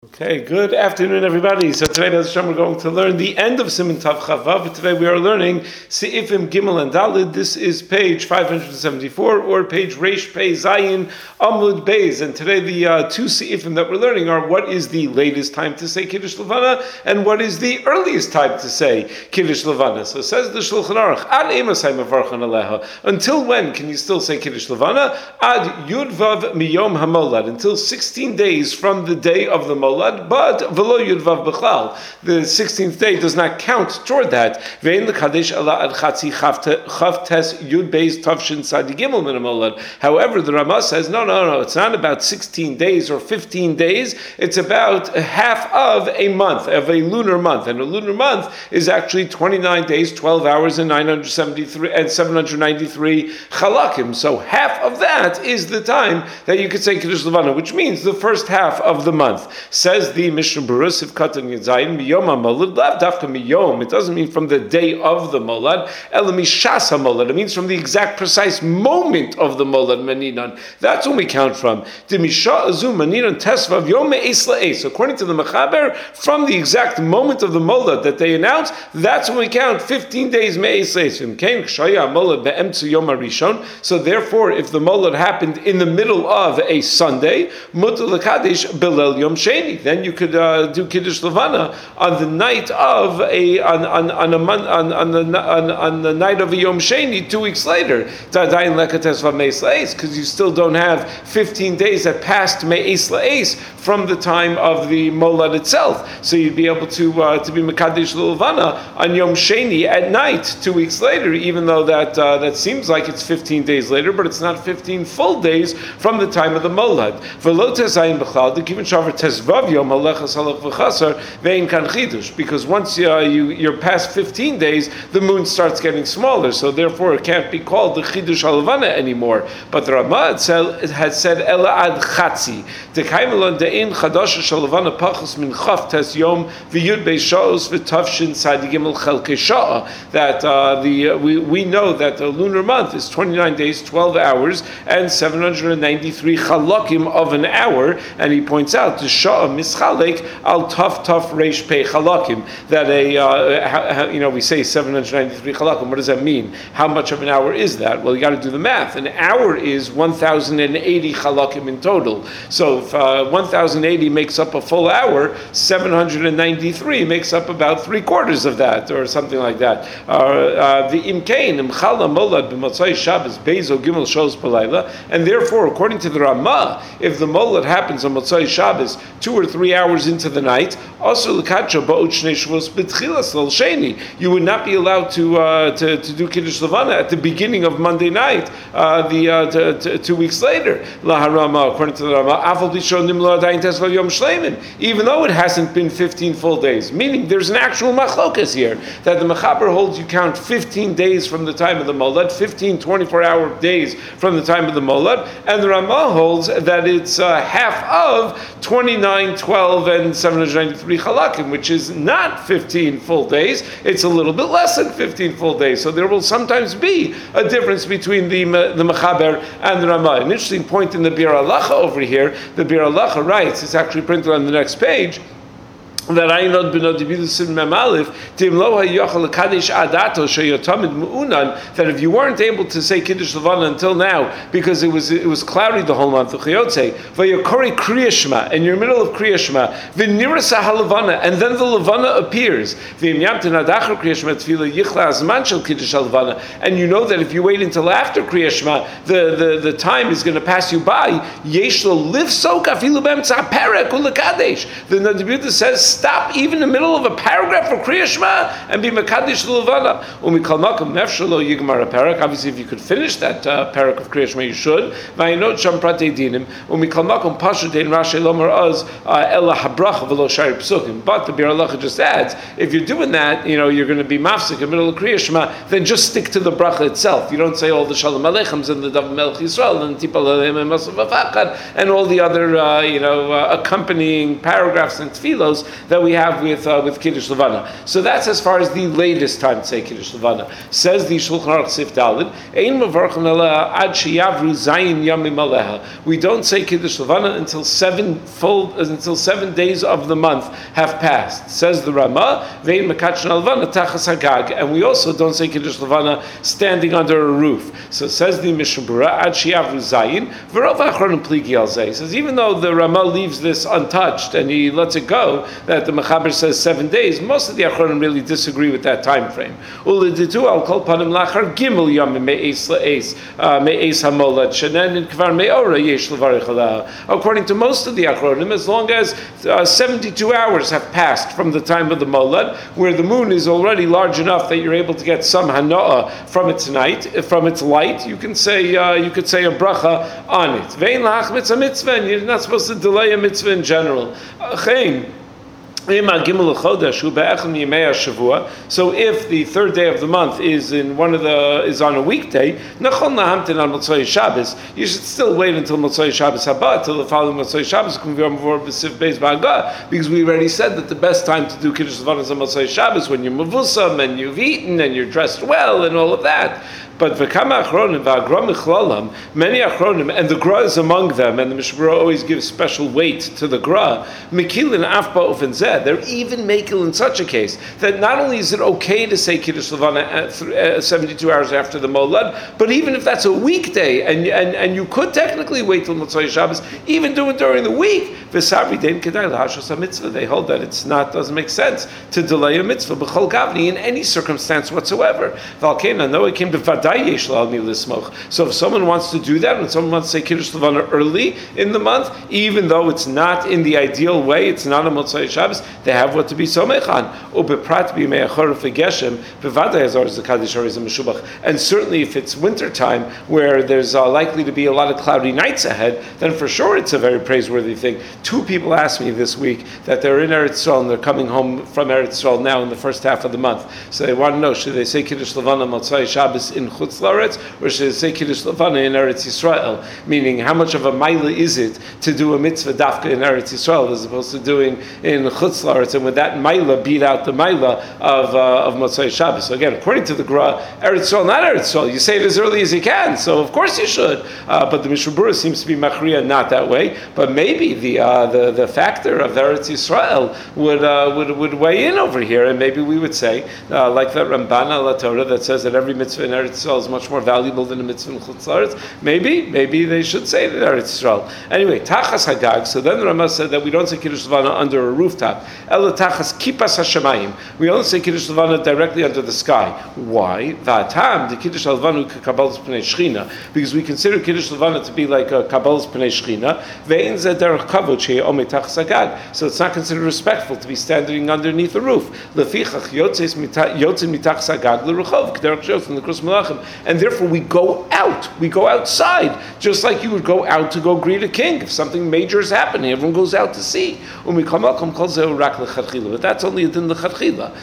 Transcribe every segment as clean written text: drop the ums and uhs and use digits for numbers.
Okay, good afternoon, everybody. So today, Bez Hashem, we're going to learn the end of Siman Tav Chavav. Today we are learning Se'ifim Gimel and Dalid. This is page 574, or page Reish Pei Zayin Amud Beis. And today the two Se'ifim that we're learning are what is the latest time to say Kiddush Levana and what is the earliest time to say Kiddush Levana. So says the Shulchan Aruch, Ad Emasai Mavarchan Aleha. Until when can you still say Kiddush Levana? Ad Yudvav Miyom HaMolad. Until 16 days from the day of the Molad. But velo yudvav b'chlal, the 16th day does not count toward that. Ve'en l'kadesh ala ad chatzi chav tes yud beis tavshin sadi gimel min hamolad. However, the Rama says no, it's not about 16 days or 15 days. It's about half of a month, of a lunar month, and a lunar month is actually 29 days, 12 hours, and 973 and 793 chalakim. So half of that is the time that you could say Kiddush Levana, which means the first half of the month. Says the Mishnah Berurah, if Katan Yitzayin, Miyom HaMolad, Lav Dafka Miyom. It doesn't mean from the day of the Molad, Ela Mishas HaMolad. It means from the exact precise moment of the Molad Maninan. That's when we count from. The Misha Azu Maninan Tesvav Yom Me'es La'es. According to the Mechaber, from the exact moment of the Molad that they announce, that's when we count 15 days Me'es La'es. So therefore, if the Molad happened in the middle of a Sunday, Mutar L'Kadesh Belel Yom Sheni. Then you could do Kiddush Levana on the night of the night of a Yom Sheni 2 weeks later. Because you still don't have 15 days that passed Me'es La'es from the time of the Molad itself. So you'd be able to be Mekadesh Levana on Yom Sheni at night 2 weeks later, even though that seems like it's 15 days later, but it's not 15 full days from the time of the Molad. Because once you're past 15 days, the moon starts getting smaller, so therefore it can't be called the Chidush Halvana anymore. But the Rama had said Ela ad Chatzi. Tekaimelon de'in Chadash Shalvana Pachos min Chaf Tes Yom v'Yud Beishaos v'Tavshin Sadi Gimel Chelkei Sha'a. That we know that the lunar month is 29 days, 12 hours, and 793 chalakim of an hour, and he points out the Sha'a mischalek al taf reish pei chalakim, that we say 793 chalakim. What does that mean? How much of an hour is that? Well, you got to do the math. An hour is 1,080 chalakim in total. So if 1,080 makes up a full hour, 793 makes up about 3/4 of that, or something like that. The imkain imchala molad b'motzai Shabbos bezo gimel shos b'layla, and therefore, according to the Rama, if the molad happens on Motzai Shabbos 2 or 3 hours into the night, also you would not be allowed to do Kiddush Levana at the beginning of Monday night, 2 weeks later. According to the Rama, even though it hasn't been 15 full days, meaning there's an actual machlokas here, that the Mechaber holds you count 15 days from the time of the Molad, 15 24-hour days from the time of the Molad, and the Rama holds that it's half of 29, 12, and 793 chalakim, which is not 15 full days. It's a little bit less than 15 full days. So there will sometimes be a difference between the Mechaber and the Rama. An interesting point in the Bir Halacha over here, the Bir Halacha writes, it's actually printed on the next page, that if you weren't able to say Kiddush Levana until now because it was cloudy the whole month of Chayotze, and you're in the middle of Kriya Shema, and then the Levana appears, and you know that if you wait until after Kriya Shema, the time is going to pass you by. The Nabi says, stop even in the middle of a paragraph for Kriya Shema and be Mekadesh Levana. Obviously, if you could finish that parak of Kriya Shema, you should. But the Bir Halacha just adds, if you're doing that, you're going to be mafsik in the middle of Kriya Shema, then just stick to the bracha itself. You don't say all the Shalom Alechems and the Dav Melech Yisrael and Tipal Aleim and Masav Avachad and all the other accompanying paragraphs and tefillos that we have with Kiddush Levana. So that's as far as the latest time to say Kiddush Levana. Says the Shulchan Aruch Sif Dalid, Ein mevarchen aleha ad sheyavru zayin yamim aleha. We don't say Kiddush Levana until 7 days of the month have passed. Says the Rama, Vein mekatchen Levana tachas hagag, and we also don't say Kiddush Levana standing under a roof. So says the Mishnah Berurah, ad sheyavru zayin v'rov ha'achronim pligi al zeh. Says even though the Rama leaves this untouched and he lets it go, that the Mechaber says 7 days, most of the Achronim really disagree with that time frame. Uliditu al kol panim lachar gimel yamim me'es la'es me'es hamolad shenen and kvar me'ora yesh levarich alaha. According to most of the Achronim, as long as 72 hours have passed from the time of the molad, where the moon is already large enough that you're able to get some hana'ah from its light, you can say a bracha on it. Vein la'achmitz a mitzvah, and you're not supposed to delay a mitzvah in general. So if the third day of the month is on a weekday, you should still wait until Motzei Shabbos Haba, till the following Motzei Shabbos, because we already said that the best time to do Kiddush Levana is on Motzei Shabbos, when you're mavusam and you've eaten and you're dressed well and all of that. But v'kama achronim v'agra michlalam, many achronim, and the Gra is among them, and the Mishnah Berurah always gives special weight to the Gra. Mikilin afba ofen zeh. They're even makil in such a case that not only is it okay to say Kiddush Levana at 72 hours after the Molad, but even if that's a weekday, and you could technically wait till Motzei Shabbos, even do it during the week. V'savri dein kedai lahashos mitzvah. They hold that doesn't make sense to delay a mitzvah b'chol gavni in any circumstance whatsoever. V'alkein, I know it came to vaday. So if someone wants to do that, and someone wants to say Kiddush Levana early in the month, even though it's not in the ideal way, it's not a Motzei Shabbos, they have what to be somech on. And certainly if it's winter time, where there's likely to be a lot of cloudy nights ahead, then for sure it's a very praiseworthy thing. 2 people asked me this week that they're in Eretz Yisrael and they're coming home from Eretz Yisrael now in the first half of the month. So they want to know, should they say Kiddush Levana Motzei Shabbos in Chutz La'aretz, or should they say Kiddush Levana in Eretz Yisrael? Meaning, how much of a maila is it to do a mitzvah dafka in Eretz Yisrael as opposed to doing in Chutz La'aretz? And would that maila beat out the maila of Motzei Shabbos? So again, according to the Gra, Eretz Yisrael, not Eretz Yisrael. You say it as early as you can, so of course you should. But the Mishnah Berurah seems to be machriya not that way. But maybe the factor of Eretz Yisrael would weigh in over here, and maybe we would say like that Ramban al Torah that says that every mitzvah in Eretz Yisrael is much more valuable than a mitzvah in Chutz La'aretz. Maybe they should say that Eretz Yisrael. Anyway, Tachas Hagag. So then the Rama said that we don't say Kiddush Levana under a rooftop. Ela Tachas Kipas Hashemayim. We only say Kiddush Levana directly under the sky. Why? V'atam the Kiddush Levana k'Kabbalas Pnei Shechina, because we consider Kiddush Levana to be like a Kabbalas Pnei Shechina. Ve'in zeh derech kavod she'omei Tachas Hagag. So it's not considered respectful to be standing underneath the roof. Lefichach yotzei mitachas Hagag l'ruchov k'derech shos in the Krus Malachim. And therefore we go out. We go outside, just like you would go out to go greet a king. If something major is happening, everyone goes out to see. But that's only in the Chadchila.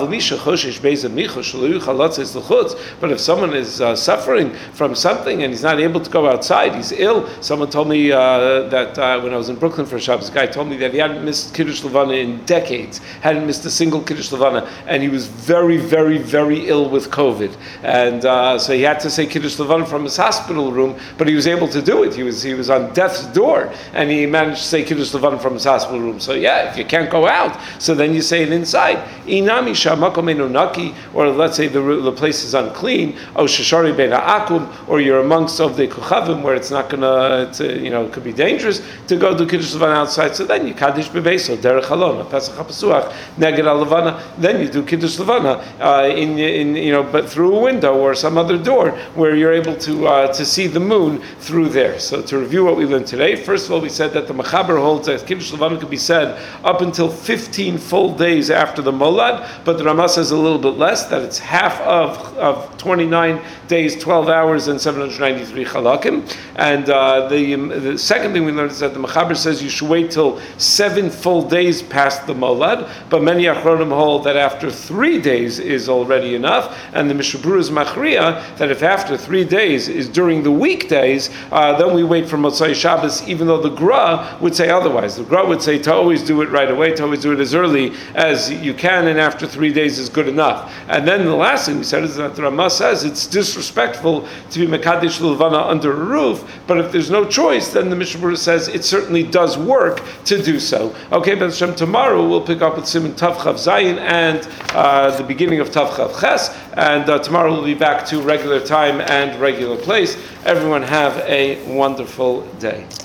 But if someone is suffering from something and he's not able to go outside, he's ill. Someone told me that when I was in Brooklyn for Shabbos, a guy told me that he hadn't missed Kiddush Levana in decades, hadn't missed a single Kiddush Levana, and he was very, very, very ill with COVID. And so he had to say Kiddush Levana from his hospital room, but he was able to do it. He was on death's door, and he managed to say Kiddush Levana from his hospital room. So yeah, if you can't go out, so then you say it inside. Inami shamakom enu naki, or let's say the place is unclean, or shashari bein ha'akum, or you're amongst of the kuchavim where it's not gonna, it could be dangerous to go do Kiddush Levana outside. So then you kaddish bebeso derech halon, pesach hapasuach neged al-levana. Then you do Kiddush Levana but through a window or some other door where you're able to see the moon through there. So to review what we learned today, first of all, we said that the Mechaber holds that Kiddush Levana could be said up until 15 full days after the Molad, but the Rama says a little bit less, that it's half of 29 days, 12 hours, and 793 chalakim. And the second thing we learned is that the Mechaber says you should wait till 7 full days past the Molad, but many Achronim hold that after 3 days is already enough, and the Mishnah Berurah is machriya that if after 3 days is during the weekdays, then we wait for Motzei Shabbos, even though the Gra would say otherwise. The Gra would say to always do it right away, great to always do it as early as you can, and after 3 days is good enough. And then the last thing we said is that the Ramah says it's disrespectful to be Mekadesh Levana under a roof, but if there's no choice, then the Mishnah Berurah says it certainly does work to do so. Okay, but tomorrow we'll pick up with Siman Tav Chav Zayin and the beginning of Tav Chav Ches, and tomorrow we'll be back to regular time and regular place. Everyone have a wonderful day.